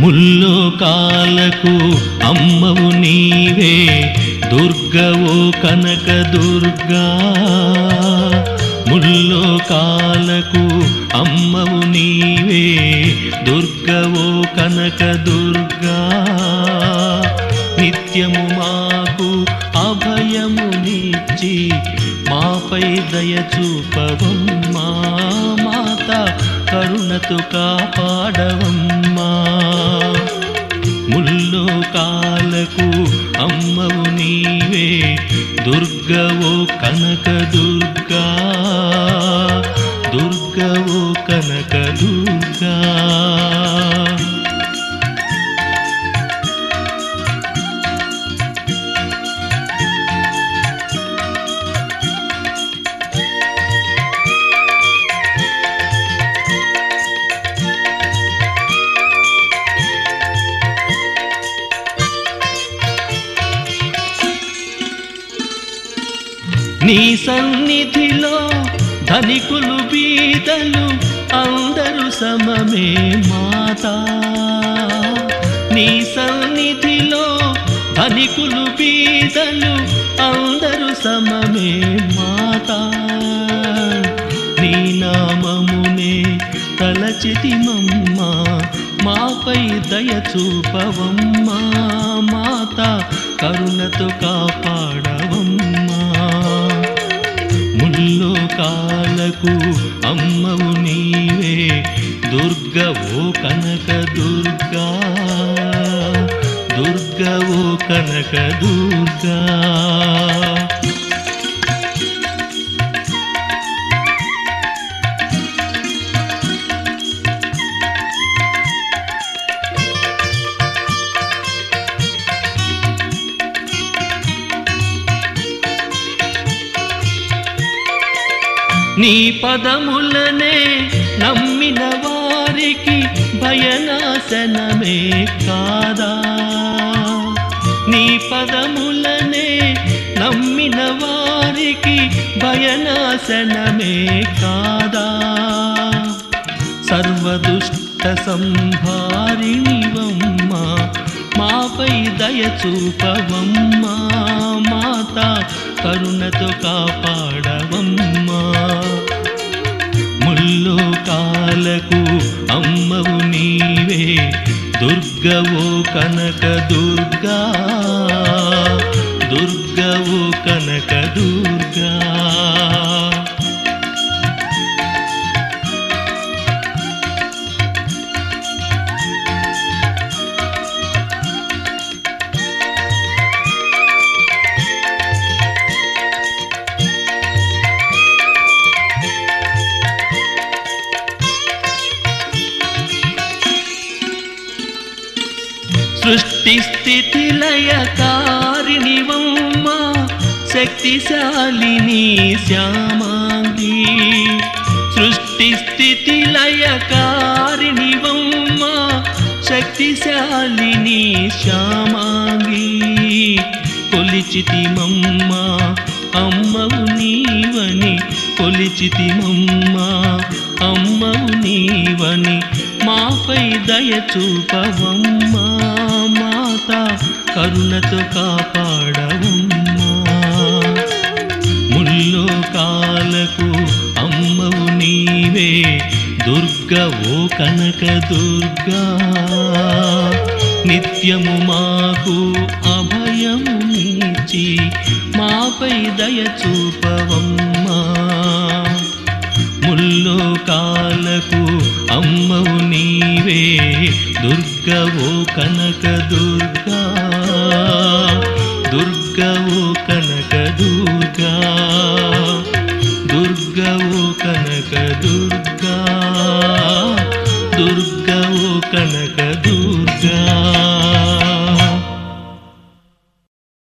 ముల్లోకాలకు అమ్మవు నీవే దుర్గవో కనక దుర్గా ముల్లోకాలకు అమ్మవు నీవే దుర్గవో కనక దుర్గా నిత్యము మాకు అభయమునిచ్చి మాపై దయ చూపవమ్మా మాత కరుణతో కాపాడవమ్మా ముల్లోకాలకు అమ్మవు నీవే దుర్గవో కనక దుర్గా దుర్గవో కనక దుర్గా నీ సన్నిధిలో ధనికులు బీదలు అందరూ సమమే మాతా నీ సన్నిధిలో ధనికులు బీదలు అందరూ సమమే మాతా నీ నామమునే తలచితిమమ్మా మాపై దయ చూపవమ్మా మాతా కరుణతో కాపాడవమ్మా ముల్లోకాలకు అమ్మవు నీవే దుర్గవో కనక దుర్గా దుర్గవో కనక దుర్గా నీ పదములనే నమ్మిన వారికి భయనాశనమే కాదా నీ పదములనే నమ్మిన వారికి భయనాశనమే కాదా సర్వదుష్ట సంహారిణివమ్మా మాపై దయ చూపవమ్మా మాతా కరుణతో కాపాడవమ్మా ముల్లోకాలకు అమ్మవు నీవే దుర్గవో కనక దుర్గా దుర్గవో కనక దుర్గా సృష్టి స్థితి లయకారిణివమ్మా శక్తిశాలిని శ్యామాంగి సృష్టి స్థితి లయకారిణివమ్మా శక్తిశాలిని శ్యామాంగి కొలిచితిమమ్మా అమ్మవు నీవని కొలిచితిమమ్మా అమ్మవు నీవని మాపై దయ చూపవమ్మా మాతా కరుణతో కాపాడవమ్మా ముల్లోకాలకు అమ్మవు నీవే దుర్గవో కనక దుర్గా నిత్యము మాకు అభయమునిచ్చి మాపై దయ చూపవమ్మా ముల్లోకాలకు అమ్మవు నీవే దుర్గవో కనక దుర్గా దుర్గవో